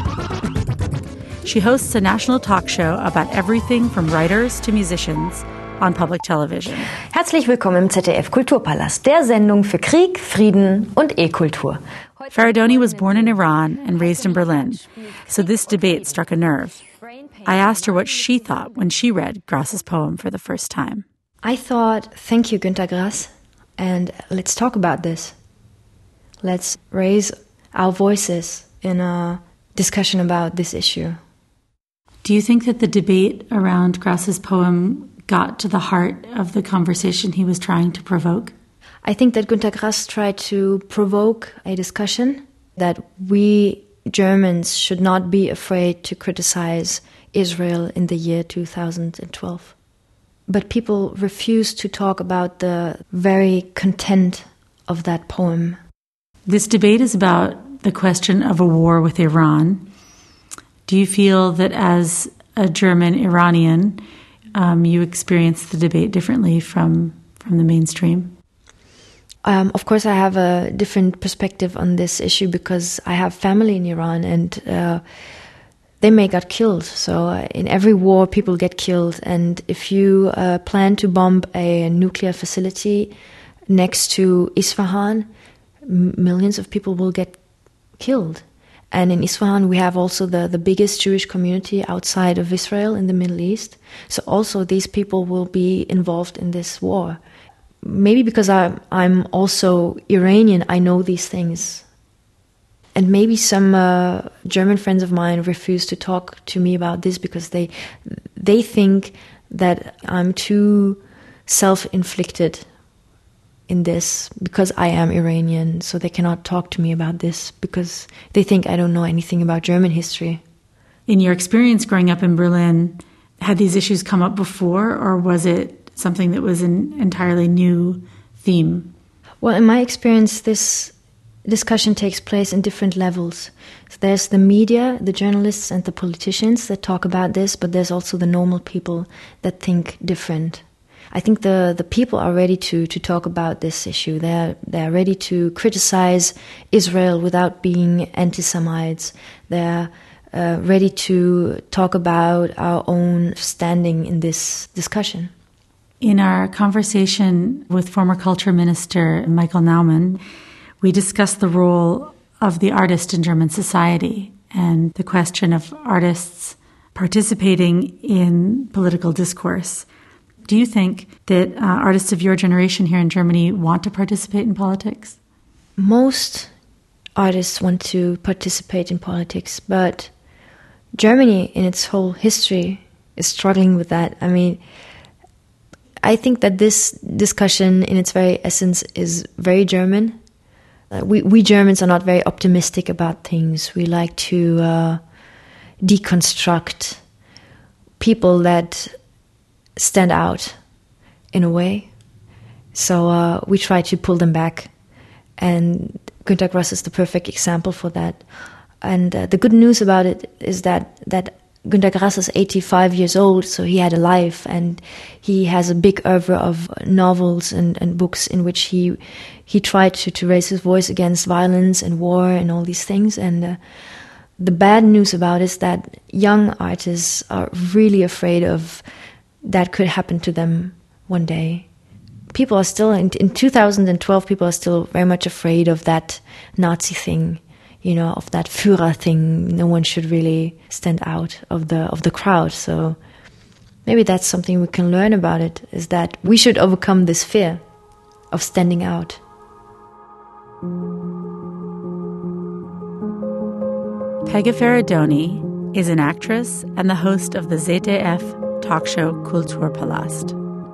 [SPEAKER 3] She hosts a national talk show about everything from writers to musicians on public television.
[SPEAKER 8] Herzlich willkommen im Z D F Kulturpalast, der Sendung für Krieg, Frieden und E-Kultur.
[SPEAKER 3] Ferradoni was born in Iran and raised in Berlin, so this debate struck a nerve. I asked her what she thought when she read Grass's poem for the first time.
[SPEAKER 8] I thought, thank you, Günter Grass, and let's talk about this. Let's raise our voices in a discussion about this issue.
[SPEAKER 3] Do you think that the debate around Grass's poem got to the heart of the conversation he was trying to provoke?
[SPEAKER 8] I think that Günter Grass tried to provoke a discussion that we Germans should not be afraid to criticize Israel in the year two thousand twelve. But people refuse to talk about the very content of that poem.
[SPEAKER 3] This debate is about the question of a war with Iran. Do you feel that as a German Iranian, um, you experience the debate differently from, from the mainstream?
[SPEAKER 8] Um, of course, I have a different perspective on this issue because I have family in Iran and uh, they may get killed. So uh, in every war, people get killed. And if you uh, plan to bomb a nuclear facility next to Isfahan, m- millions of people will get killed. And in Isfahan, we have also the, the biggest Jewish community outside of Israel in the Middle East. So also these people will be involved in this war. Maybe because I'm, I'm also Iranian, I know these things. And maybe some uh, German friends of mine refuse to talk to me about this because they they think that I'm too self-inflicted in this because I am Iranian, so they cannot talk to me about this because they think I don't know anything about German history.
[SPEAKER 3] In your experience growing up in Berlin, had these issues come up before, or was it something that was an entirely new theme?
[SPEAKER 8] Well, in my experience, this discussion takes place in different levels. So there's the media, the journalists and the politicians that talk about this, but there's also the normal people that think different. I think the, the people are ready to, to talk about this issue. They're, they're ready to criticize Israel without being anti-Semites. They're uh, ready to talk about our own standing in this discussion.
[SPEAKER 3] In our conversation with former Culture Minister Michael Naumann, we discussed the role of the artist in German society and the question of artists participating in political discourse. Do you think that uh, artists of your generation here in Germany want to participate in politics?
[SPEAKER 8] Most artists want to participate in politics, but Germany in its whole history is struggling with that. I mean, I think that this discussion in its very essence is very German. Uh, we, we Germans are not very optimistic about things. We like to uh, deconstruct people that stand out in a way. So uh, we try to pull them back. And Günter Grass is the perfect example for that. And uh, the good news about it is that, that Günter Grass is eighty-five years old, so he had a life, and he has a big oeuvre of novels and, and books in which he he tried to, to raise his voice against violence and war and all these things. And uh, the bad news about it is that young artists are really afraid of that could happen to them one day. People are still, in, in two thousand twelve, people are still very much afraid of that Nazi thing, you know, of that Führer thing. No one should really stand out of the of the crowd. So maybe that's something we can learn about it, is that we should overcome this fear of standing out.
[SPEAKER 3] Peggy Ferradoni is an actress and the host of the Z D F talk show Kulturpalast.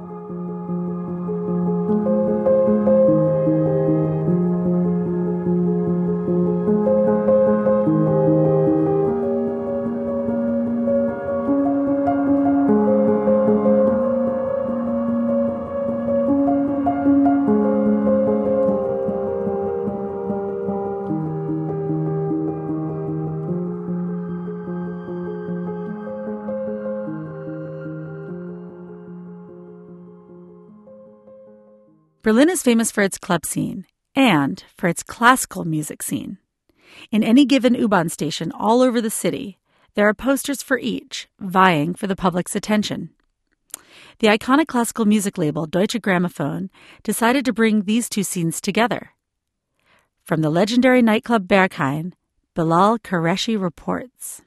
[SPEAKER 3] Berlin is famous for its club scene and for its classical music scene. In any given U-Bahn station all over the city, there are posters for each, vying for the public's attention. The iconic classical music label Deutsche Grammophon decided to bring these two scenes together. From the legendary nightclub Berghain, Bilal Qureshi reports.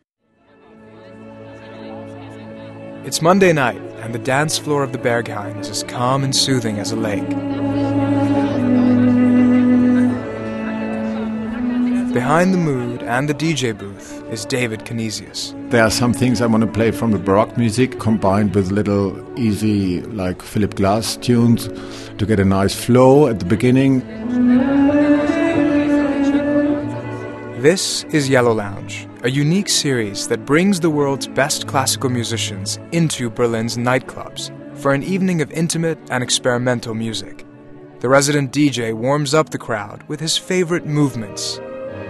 [SPEAKER 22] It's Monday night, and the dance floor of the Berghain is as calm and soothing as a lake. Behind the mood and the D J booth is David Canisius.
[SPEAKER 7] There are some things I want to play from the Baroque music combined with little easy, like Philip Glass tunes to get a nice flow at the beginning.
[SPEAKER 22] This is Yellow Lounge, a unique series that brings the world's best classical musicians into Berlin's nightclubs for an evening of intimate and experimental music. The resident D J warms up the crowd with his favorite movements.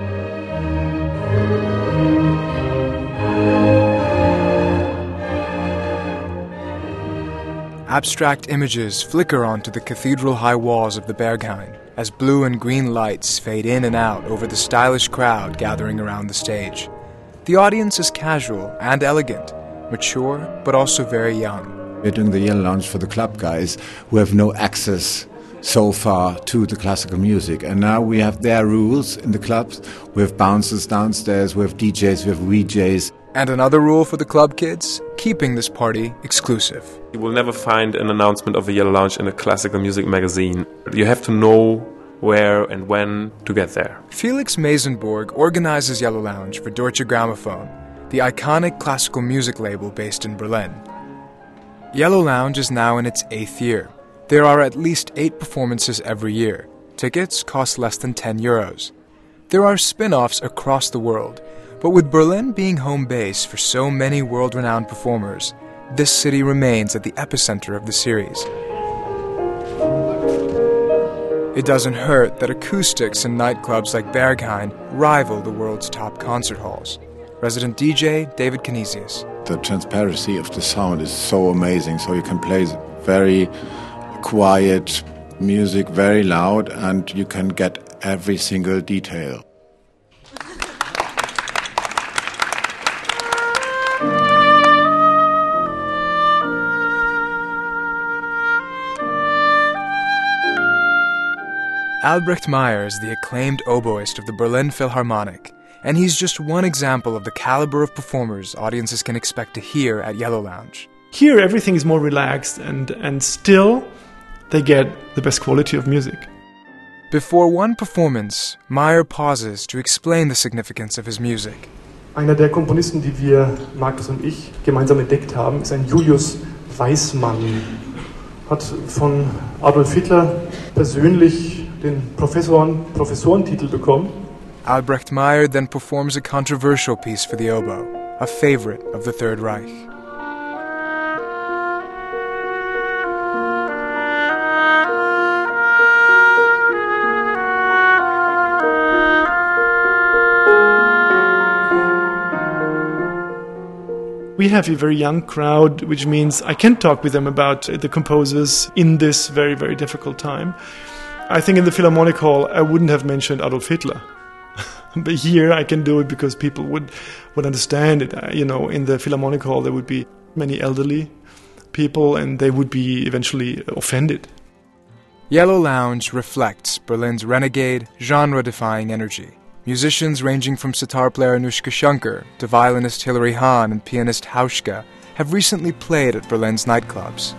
[SPEAKER 22] Abstract images flicker onto the cathedral-high walls of the Berghain as blue and green lights fade in and out over the stylish crowd gathering around the stage. The audience is casual and elegant, mature but also very young.
[SPEAKER 7] We're doing the Yellow Lounge for the club guys who have no access so far to the classical music. And now we have their rules in the clubs. We have bouncers downstairs, we have D Js, we have V Js.
[SPEAKER 22] And another rule for the club kids, keeping this party exclusive.
[SPEAKER 9] You will never find an announcement of the Yellow Lounge in a classical music magazine. You have to know where and when to get there.
[SPEAKER 22] Felix Meysenborg organizes Yellow Lounge for Deutsche Grammophon, the iconic classical music label based in Berlin. Yellow Lounge is now in its eighth year. There are at least eight performances every year. Tickets cost less than ten euros. There are spin-offs across the world, but with Berlin being home base for so many world-renowned performers, this city remains at the epicenter of the series. It doesn't hurt that acoustics in nightclubs like Berghain rival the world's top concert halls. Resident D J David Canisius.
[SPEAKER 7] The transparency of the sound is so amazing, so you can play very quiet music, very loud, and you can get every single detail.
[SPEAKER 22] Albrecht Meyer is the acclaimed oboist of the Berlin Philharmonic, and he's just one example of the caliber of performers audiences can expect to hear at Yellow Lounge.
[SPEAKER 23] Here everything is more relaxed, and, and still they get the best quality of music.
[SPEAKER 22] Before one performance, Meyer pauses to explain the significance of his music.
[SPEAKER 23] Einer der Komponisten, die wir, Markus und ich, gemeinsam entdeckt haben, ist ein Julius Weissmann. hat von Adolf Hitler persönlich den Professoren, Professorentitel bekommen.
[SPEAKER 22] Albrecht Meyer then performs a controversial piece for the oboe, a favorite of the Third Reich.
[SPEAKER 23] We have a very young crowd, which means I can talk with them about the composers in this very, very difficult time. I think in the Philharmonic Hall, I wouldn't have mentioned Adolf Hitler. But here I can do it because people would, would understand it. You know, in the Philharmonic Hall, there would be many elderly people and they would be eventually offended.
[SPEAKER 22] Yellow Lounge reflects Berlin's renegade, genre-defying energy. Musicians ranging from sitar player Anushka Shankar to violinist Hilary Hahn and pianist Hauschka have recently played at Berlin's nightclubs.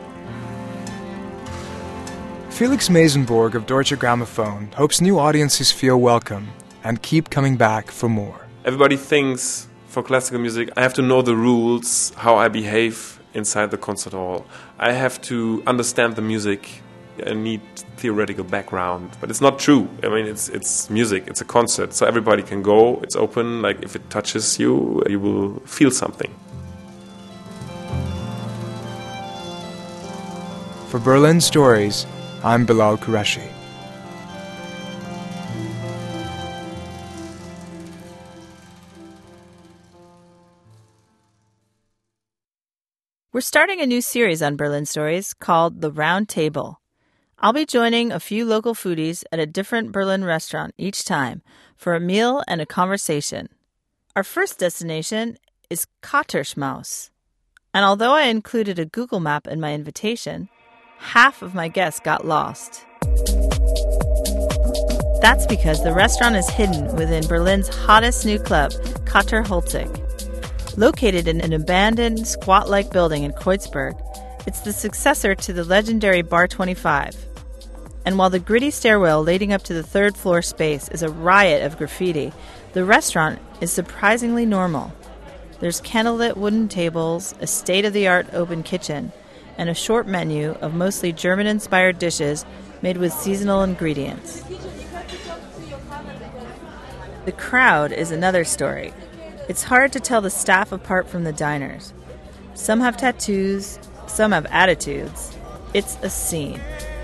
[SPEAKER 22] Felix Meysenborg of Deutsche Grammophon hopes new audiences feel welcome and keep coming back for more.
[SPEAKER 9] Everybody thinks for classical music, I have to know the rules, how I behave inside the concert hall. I have to understand the music. I need theoretical background, but it's not true. I mean, it's it's music, it's a concert, so everybody can go, it's open, like if it touches you, you will feel something.
[SPEAKER 22] For Berlin Stories, I'm Bilal Qureshi.
[SPEAKER 4] We're starting a new series on Berlin Stories called The Round Table. I'll be joining a few local foodies at a different Berlin restaurant each time for a meal and a conversation. Our first destination is Katerschmaus. And although I included a Google map in my invitation, half of my guests got lost. That's because the restaurant is hidden within Berlin's hottest new club, Kater Holzig. Located in an abandoned, squat-like building in Kreuzberg, it's the successor to the legendary Bar twenty-five. And while the gritty stairwell leading up to the third floor space is a riot of graffiti, the restaurant is surprisingly normal. There's candlelit wooden tables, a state-of-the-art open kitchen, and a short menu of mostly German-inspired dishes made with seasonal ingredients. The crowd is another story. It's hard to tell the staff apart from the diners. Some have tattoos, some have attitudes. It's a scene.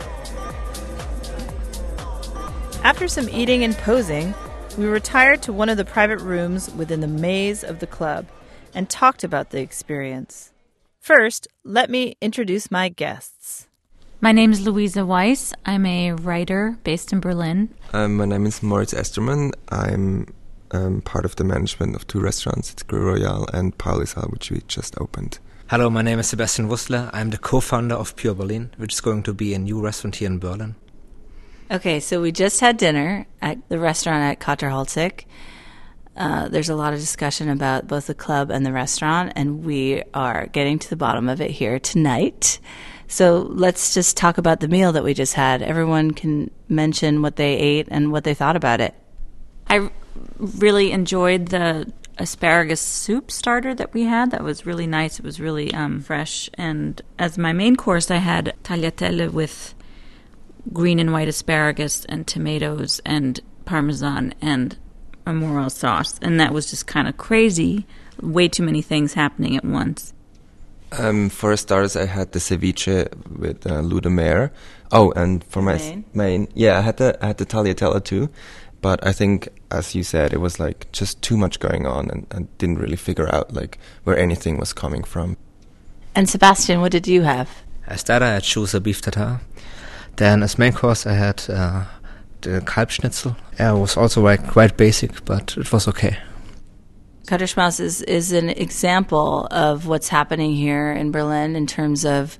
[SPEAKER 4] After some eating and posing, we retired to one of the private rooms within the maze of the club and talked about the experience. First, let me introduce my guests.
[SPEAKER 5] My name is Luisa Weiss. I'm a writer based in Berlin.
[SPEAKER 10] Um, my name is Moritz Estermann. I'm um, part of the management of two restaurants. It's Grill Royale and Paulisal, which we just opened.
[SPEAKER 11] Hello, my name is Sebastian Wussler. I'm the co-founder of Pure Berlin, which is going to be a new restaurant here in Berlin.
[SPEAKER 4] Okay, so we just had dinner at the restaurant at Kater Holzig. Uh, there's a lot of discussion about both the club and the restaurant, and we are getting to the bottom of it here tonight. So let's just talk about the meal that we just had. Everyone can mention what they ate and what they thought about it.
[SPEAKER 5] I really enjoyed the asparagus soup starter that we had. That was really nice. It was really um, fresh. And as my main course, I had tagliatelle with green and white asparagus and tomatoes and parmesan and a morel sauce. And that was just kind of crazy. Way too many things happening at once.
[SPEAKER 10] Um, for starters, I had the ceviche with uh, Lou de Mer. Oh, and for my main, main yeah, I had the I had the tagliatelle too. But I think, as you said, it was like just too much going on, and, and didn't really figure out like where anything was coming from.
[SPEAKER 4] And Sebastian, what did you have?
[SPEAKER 11] As starter, I chose a beef tartare. Then as main course, I had uh, the Kalbschnitzel. Yeah, it was also like quite basic, but it was okay.
[SPEAKER 4] Katerschmaus is, is an example of what's happening here in Berlin in terms of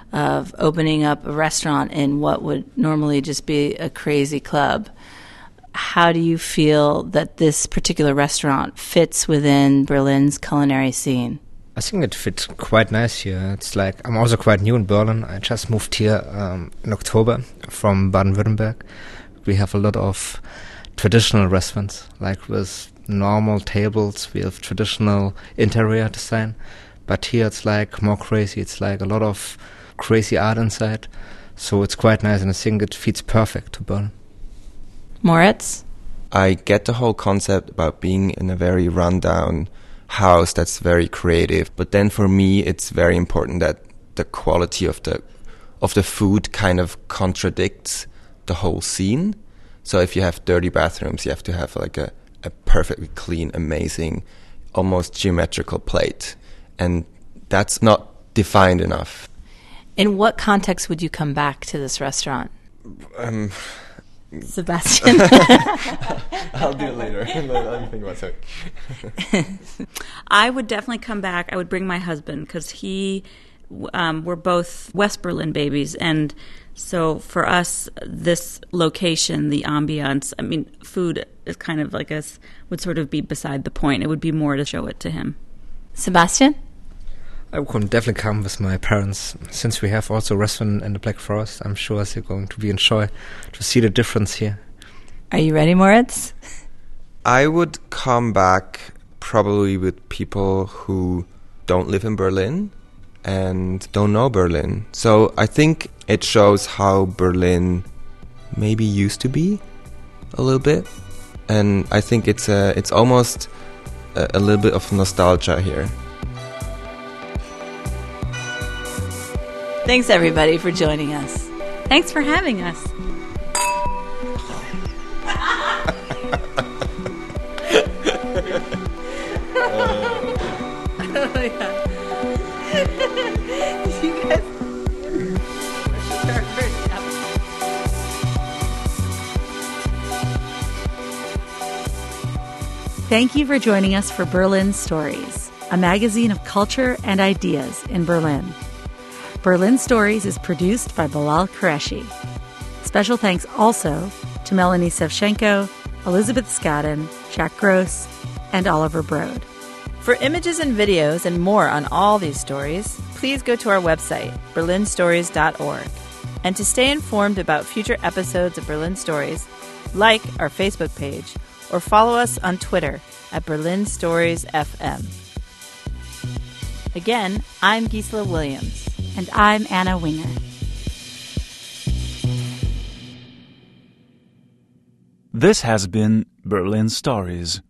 [SPEAKER 4] of opening up a restaurant in what would normally just be a crazy club. How do you feel that this particular restaurant fits within Berlin's culinary scene?
[SPEAKER 11] I think it fits quite nice here. It's like, I'm also quite new in Berlin. I just moved here um, in October from Baden-Württemberg. We have a lot of traditional restaurants, like with normal tables. We have traditional interior design. But here it's like more crazy. It's like a lot of crazy art inside. So it's quite nice, and I think it fits perfect to Berlin.
[SPEAKER 4] Moritz?
[SPEAKER 10] I get the whole concept about being in a very rundown house that's very creative, but then for me it's very important that the quality of the of the food kind of contradicts the whole scene. So if you have dirty bathrooms, you have to have like a, a perfectly clean, amazing, almost geometrical plate, and that's not defined enough.
[SPEAKER 4] In what context would you come back to this restaurant?
[SPEAKER 10] Um,
[SPEAKER 4] Sebastian?
[SPEAKER 10] I'll do it later. Let me think about it.
[SPEAKER 5] I would definitely come back. I would bring my husband because he, um, we're both West Berlin babies. And so for us, this location, the ambiance, I mean, food is kind of like us, would sort of be beside the point. It would be more to show it to him.
[SPEAKER 4] Sebastian?
[SPEAKER 11] I would definitely come with my parents. Since we have also a restaurant in the Black Forest, I'm sure they're going to be enjoy to see the difference here.
[SPEAKER 4] Are you ready, Moritz?
[SPEAKER 10] I would come back probably with people who don't live in Berlin and don't know Berlin. So I think it shows how Berlin maybe used to be a little bit. And I think it's a, it's almost a, a little bit of nostalgia here.
[SPEAKER 4] Thanks, everybody, for joining us.
[SPEAKER 5] Thanks for having us.
[SPEAKER 4] Oh, yeah. You guys...
[SPEAKER 3] Thank you for joining us for Berlin Stories, a magazine of culture and ideas in Berlin. Berlin Stories is produced by Bilal Qureshi. Special thanks also to Melanie Sevchenko, Elizabeth Scadden, Jack Gross, and Oliver Broad.
[SPEAKER 4] For images and videos and more on all these stories, please go to our website, berlin stories dot org. And to stay informed about future episodes of Berlin Stories, like our Facebook page or follow us on Twitter at Berlin Stories F M. Again, I'm Gisela Williams.
[SPEAKER 3] And I'm Anna Winger.
[SPEAKER 2] This has been Berlin Stories.